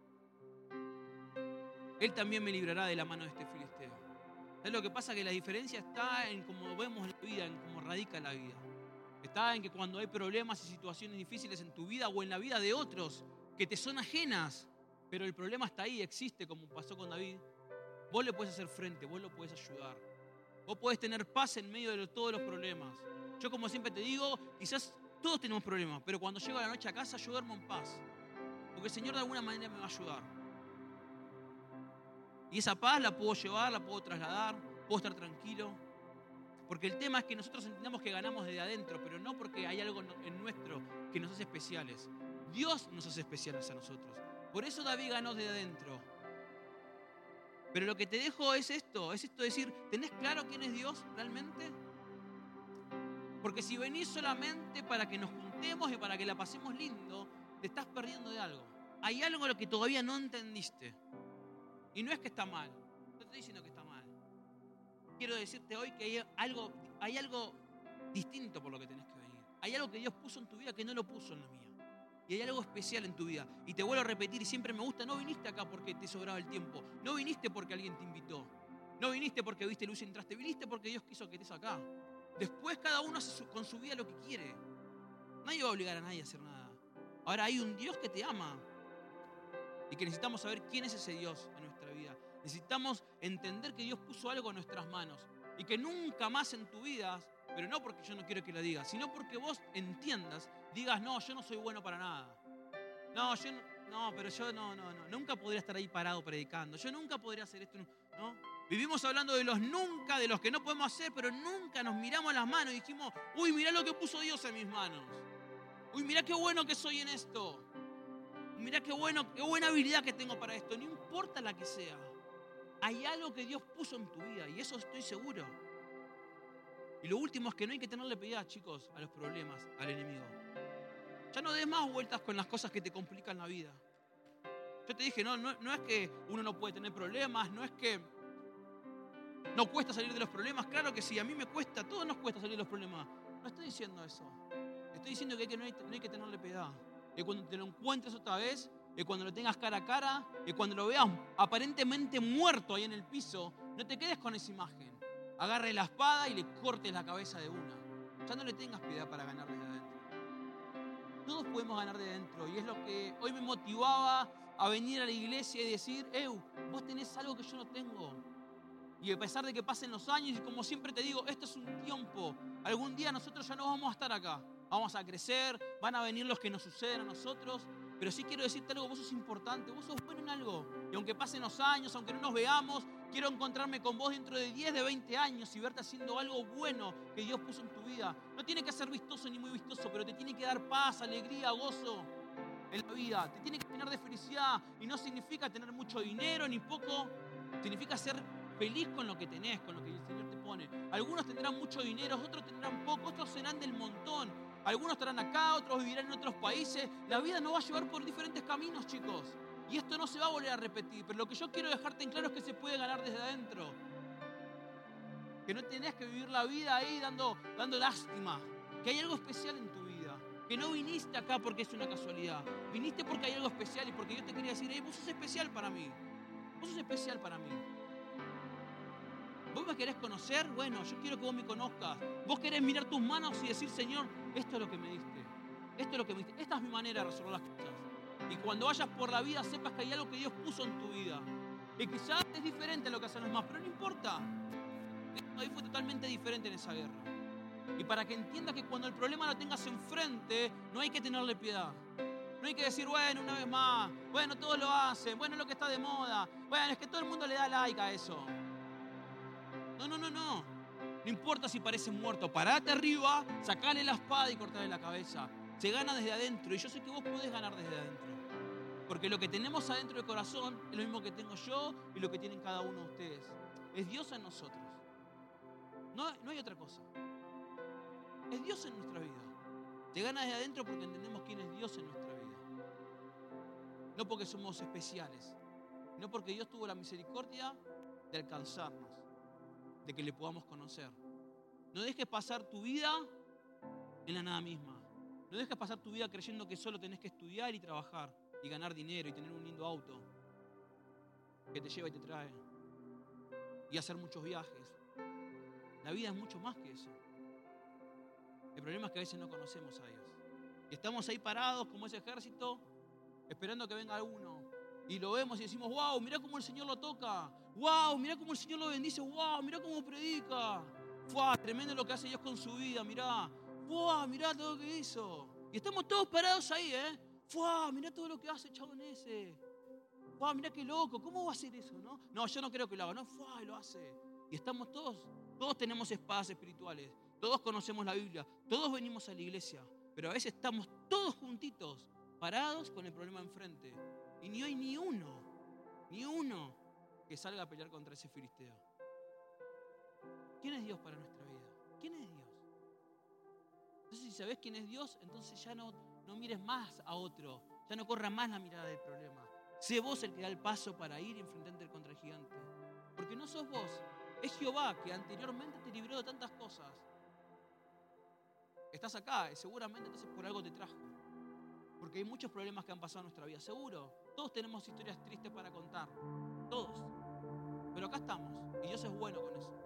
él también me librará de la mano de este filisteo. ¿Sabes lo que pasa? Que la diferencia está en cómo vemos la vida, en cómo radica la vida. Está en que cuando hay problemas y situaciones difíciles en tu vida o en la vida de otros que te son ajenas, pero el problema está ahí, existe, como pasó con David, vos le podés hacer frente, vos lo podés ayudar. Vos podés tener paz en medio de todos los problemas. Yo, como siempre te digo, quizás todos tenemos problemas, pero cuando llego a la noche a casa yo duermo en paz. Porque el Señor de alguna manera me va a ayudar. Y esa paz la puedo llevar, la puedo trasladar, puedo estar tranquilo. Porque el tema es que nosotros entendamos que ganamos desde adentro, pero no porque hay algo en nuestro que nos hace especiales. Dios nos hace especiales a nosotros. Por eso David ganó desde adentro. Pero lo que te dejo es esto de decir, ¿tenés claro quién es Dios realmente? Porque si venís solamente para que nos juntemos y para que la pasemos lindo, te estás perdiendo de algo. Hay algo en lo que todavía no entendiste. Y no es que está mal. No te estoy diciendo que está mal. Quiero decirte hoy que hay algo distinto por lo que tenés que venir. Hay algo que Dios puso en tu vida que no lo puso en la mía. Y hay algo especial en tu vida. Y te vuelvo a repetir, y siempre me gusta, no viniste acá porque te sobraba el tiempo. No viniste porque alguien te invitó. No viniste porque viste luz y entraste. Viniste porque Dios quiso que estés acá. Después cada uno hace con su vida lo que quiere. Nadie va a obligar a nadie a hacer nada. Ahora hay un Dios que te ama. Y que necesitamos saber quién es ese Dios en nuestra vida. Necesitamos entender que Dios puso algo en nuestras manos. Y que nunca más en tu vida, pero no porque yo no quiero que lo digas, sino porque vos entiendas, digas, no, yo no soy bueno para nada. Pero yo nunca podría estar ahí parado predicando. Yo nunca podría hacer esto, ¿no? Vivimos hablando de los nunca, de los que no podemos hacer, pero nunca nos miramos las manos y dijimos, uy, mirá lo que puso Dios en mis manos. Uy, mirá qué bueno que soy en esto. Mirá qué buena habilidad que tengo para esto. No importa la que sea. Hay algo que Dios puso en tu vida y eso estoy seguro. Y lo último es que no hay que tenerle piedad, chicos, a los problemas, al enemigo. Ya no des más vueltas con las cosas que te complican la vida. Yo te dije, no es que uno no puede tener problemas, no es que no cuesta salir de los problemas. Claro que sí, a mí me cuesta, a todos nos cuesta salir de los problemas. No estoy diciendo eso. Estoy diciendo que no hay que tenerle piedad. Que cuando te lo encuentres otra vez, que cuando lo tengas cara a cara, que cuando lo veas aparentemente muerto ahí en el piso, no te quedes con esa imagen. Agarre la espada y le cortes la cabeza de una. Ya no le tengas piedad para ganar desde adentro. Todos podemos ganar de adentro y es lo que hoy me motivaba a venir a la iglesia y decir, vos tenés algo que yo no tengo. Y a pesar de que pasen los años, y como siempre te digo, esto es un tiempo. Algún día nosotros ya no vamos a estar acá. Vamos a crecer, van a venir los que nos suceden a nosotros. Pero sí quiero decirte algo, vos sos importante, vos sos bueno en algo. Y aunque pasen los años, aunque no nos veamos, quiero encontrarme con vos dentro de 10, de 20 años y verte haciendo algo bueno que Dios puso en tu vida. No tiene que ser vistoso ni muy vistoso, pero te tiene que dar paz, alegría, gozo en la vida. Te tiene que llenar de felicidad. Y no significa tener mucho dinero ni poco. Significa ser feliz con lo que tenés, con lo que el Señor te pone. Algunos tendrán mucho dinero, otros tendrán poco, otros serán del montón. Algunos estarán acá, otros vivirán en otros países. La vida nos va a llevar por diferentes caminos, chicos. Y esto no se va a volver a repetir. Pero lo que yo quiero dejarte en claro es que se puede ganar desde adentro. Que no tenés que vivir la vida ahí dando lástima. Que hay algo especial en tu vida. Que no viniste acá porque es una casualidad. Viniste porque hay algo especial y porque yo te quería decir, vos sos especial para mí. Vos sos especial para mí. ¿Vos me querés conocer? Bueno, yo quiero que vos me conozcas. Vos querés mirar tus manos y decir, Señor, esto es lo que me diste. Esto es lo que me diste. Esta es mi manera de resolver las cosas. Y cuando vayas por la vida, sepas que hay algo que Dios puso en tu vida. Y quizás es diferente a lo que hacen los demás, pero no importa. David fue totalmente diferente en esa guerra. Y para que entiendas que cuando el problema lo tengas enfrente, no hay que tenerle piedad. No hay que decir, bueno, una vez más, bueno, todos lo hacen, bueno, es lo que está de moda, bueno, es que todo el mundo le da like a eso. No. No importa si parece muerto, parate arriba, sacale la espada y cortale la cabeza. Se gana desde adentro y yo sé que vos podés ganar desde adentro. Porque lo que tenemos adentro del corazón es lo mismo que tengo yo y lo que tienen cada uno de ustedes. Es Dios en nosotros. No hay otra cosa. Es Dios en nuestra vida. Te gana desde adentro porque entendemos quién es Dios en nuestra vida. No porque somos especiales, no porque Dios tuvo la misericordia de alcanzarnos, de que le podamos conocer. No dejes pasar tu vida en la nada misma. No dejes pasar tu vida creyendo que solo tenés que estudiar y trabajar y ganar dinero y tener un lindo auto que te lleva y te trae y hacer muchos viajes. La vida es mucho más que eso. El problema es que a veces no conocemos a Dios. Y estamos ahí parados como ese ejército esperando que venga uno. Y lo vemos y decimos, wow, mirá cómo el Señor lo toca. Wow, mirá cómo el Señor lo bendice. Wow, mirá cómo predica. Wow, tremendo lo que hace Dios con su vida, mirá. Wow, mirá todo lo que hizo. Y estamos todos parados ahí, Wow, mirá todo lo que hace el chabón ese. Wow, mirá qué loco, ¿cómo va a hacer eso, no? No, yo no creo que lo haga, no, wow, lo hace. Y estamos todos tenemos espadas espirituales, todos conocemos la Biblia, todos venimos a la iglesia, pero a veces estamos todos juntitos, parados con el problema enfrente. Y ni hay ni uno que salga a pelear contra ese filisteo. ¿Quién es Dios para nuestra vida? ¿Quién es Dios? Entonces, si sabés quién es Dios, entonces ya no mires más a otro, ya no corra más la mirada del problema. Sé vos el que da el paso para ir y enfrentarte contra el gigante. Porque no sos vos, es Jehová que anteriormente te libró de tantas cosas. Estás acá, seguramente entonces por algo te trajo. Porque hay muchos problemas que han pasado en nuestra vida, seguro. Todos tenemos historias tristes para contar, todos. Pero acá estamos y Dios es bueno con eso.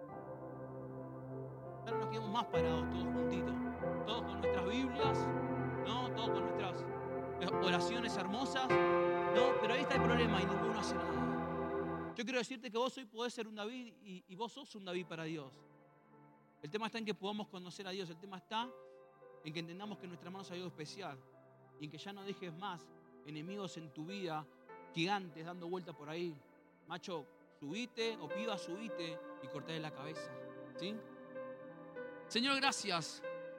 Ya no nos quedamos más parados todos juntitos, todos con nuestras Biblias, ¿no? Todos con nuestras oraciones hermosas, ¿no? Pero ahí está el problema y ninguno hace nada. Yo quiero decirte que vos hoy podés ser un David y vos sos un David para Dios. El tema está en que podamos conocer a Dios, el tema está en que entendamos que en nuestras manos hay algo especial y en que ya no dejes más enemigos en tu vida, gigantes dando vuelta por ahí. Macho, subite o piba, subite y cortale la cabeza, ¿sí? Señor, gracias.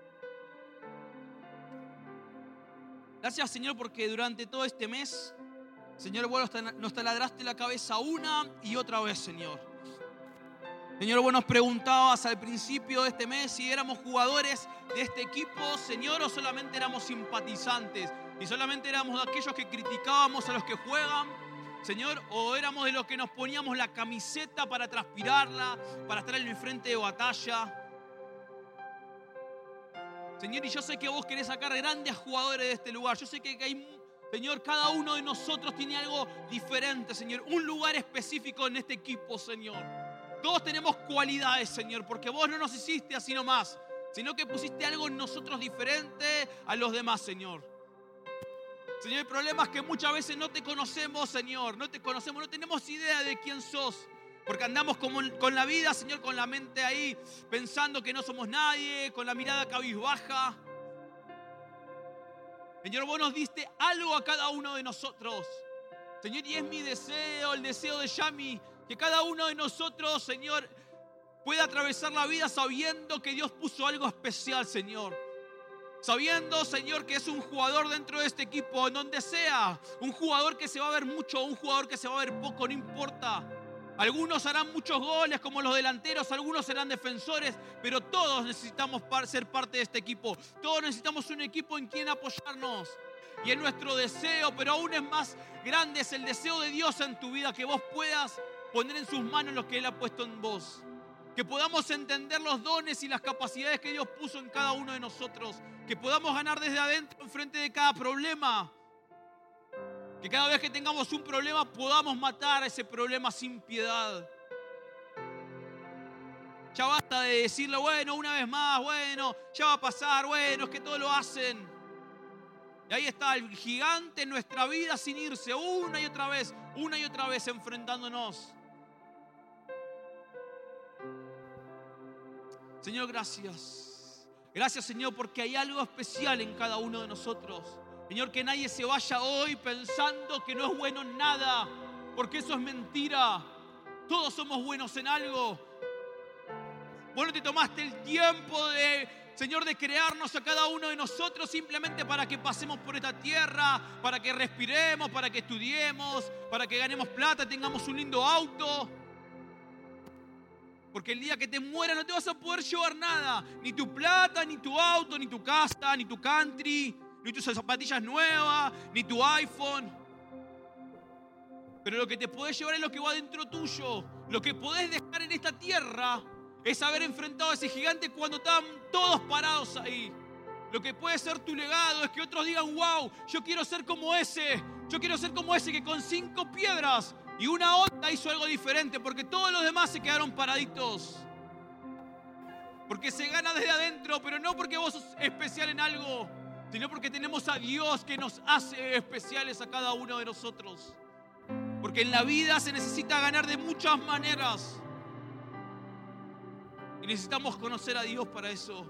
Gracias, Señor, porque durante todo este mes, Señor, vos nos taladraste la cabeza una y otra vez, Señor. Señor, vos nos preguntabas al principio de este mes si éramos jugadores de este equipo, Señor, o solamente éramos simpatizantes y solamente éramos de aquellos que criticábamos a los que juegan, Señor, o éramos de los que nos poníamos la camiseta para transpirarla, para estar en el frente de batalla. Señor, y yo sé que vos querés sacar grandes jugadores de este lugar. Yo sé que hay, Señor, cada uno de nosotros tiene algo diferente, Señor. Un lugar específico en este equipo, Señor. Todos tenemos cualidades, Señor, porque vos no nos hiciste así nomás, sino que pusiste algo en nosotros diferente a los demás, Señor. Señor, el problema es que muchas veces no te conocemos, Señor. No te conocemos, no tenemos idea de quién sos. Porque andamos con la vida, Señor, con la mente ahí, pensando que no somos nadie, con la mirada cabizbaja. Señor, vos nos diste algo a cada uno de nosotros. Señor, y es mi deseo, el deseo de Yami, que cada uno de nosotros, Señor, pueda atravesar la vida sabiendo que Dios puso algo especial, Señor. Sabiendo, Señor, que es un jugador dentro de este equipo, en donde sea. Un jugador que se va a ver mucho, un jugador que se va a ver poco, no importa. Algunos harán muchos goles como los delanteros, algunos serán defensores, pero todos necesitamos ser parte de este equipo. Todos necesitamos un equipo en quien apoyarnos. Y es nuestro deseo, pero aún es más grande, es el deseo de Dios en tu vida, que vos puedas poner en sus manos lo que Él ha puesto en vos. Que podamos entender los dones y las capacidades que Dios puso en cada uno de nosotros. Que podamos ganar desde adentro en frente de cada problema. Que cada vez que tengamos un problema podamos matar a ese problema sin piedad. Ya basta de decirle, bueno, una vez más, bueno, ya va a pasar, bueno, es que todos lo hacen. Y ahí está el gigante en nuestra vida sin irse una y otra vez enfrentándonos. Señor, gracias. Gracias, Señor, porque hay algo especial en cada uno de nosotros. Señor, que nadie se vaya hoy pensando que no es bueno en nada, porque eso es mentira. Todos somos buenos en algo. Vos no te tomaste el tiempo de Señor, de crearnos a cada uno de nosotros simplemente para que pasemos por esta tierra, para que respiremos, para que estudiemos, para que ganemos plata, tengamos un lindo auto. Porque el día que te mueras no te vas a poder llevar nada. Ni tu plata, ni tu auto, ni tu casa, ni tu country, ni tus zapatillas nuevas, ni tu iPhone. Pero lo que te podés llevar es lo que va dentro tuyo. Lo que podés dejar en esta tierra es haber enfrentado a ese gigante cuando estaban todos parados ahí. Lo que puede ser tu legado es que otros digan, wow, yo quiero ser como ese. Yo quiero ser como ese que con 5 piedras y una onda hizo algo diferente, porque todos los demás se quedaron paraditos. Porque se gana desde adentro, pero no porque vos sos especial en algo, sino porque tenemos a Dios que nos hace especiales a cada uno de nosotros. Porque en la vida se necesita ganar de muchas maneras. Y necesitamos conocer a Dios para eso.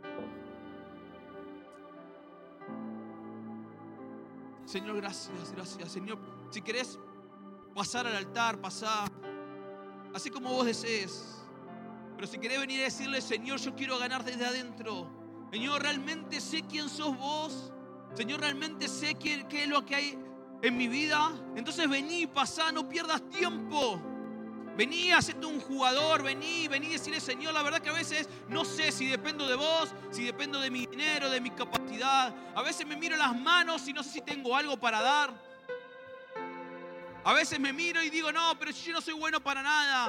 Señor, gracias, gracias. Señor, si querés pasar al altar, pasá. Así como vos desees. Pero si querés venir a decirle, Señor, yo quiero ganar desde adentro. Señor, realmente sé quién sos vos. Señor, realmente sé qué es lo que hay en mi vida. Entonces vení, pasá, no pierdas tiempo. Vení, hacete un jugador, vení y decirle, Señor, la verdad que a veces no sé si dependo de vos, si dependo de mi dinero, de mi capacidad. A veces me miro las manos y no sé si tengo algo para dar. A veces me miro y digo, no, pero yo no soy bueno para nada.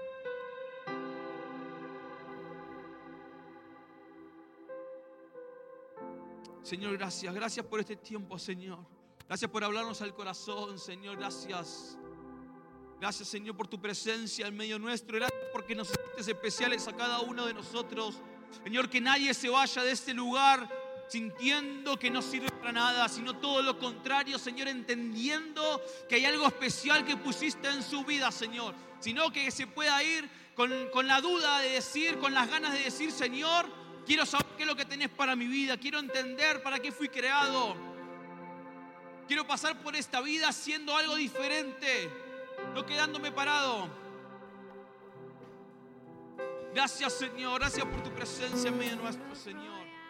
Señor, gracias. Gracias por este tiempo, Señor. Gracias por hablarnos al corazón, Señor. Gracias. Gracias, Señor, por tu presencia en medio nuestro. Gracias porque nos hiciste especiales a cada uno de nosotros. Señor, que nadie se vaya de este lugar sintiendo que no sirve para nada, sino todo lo contrario, Señor, entendiendo que hay algo especial que pusiste en su vida, Señor. Sino que se pueda ir con la duda de decir, con las ganas de decir, Señor, quiero saber qué es lo que tenés para mi vida. Quiero entender para qué fui creado. Quiero pasar por esta vida haciendo algo diferente, no quedándome parado. Gracias, Señor. Gracias por tu presencia en medio nuestro, Señor.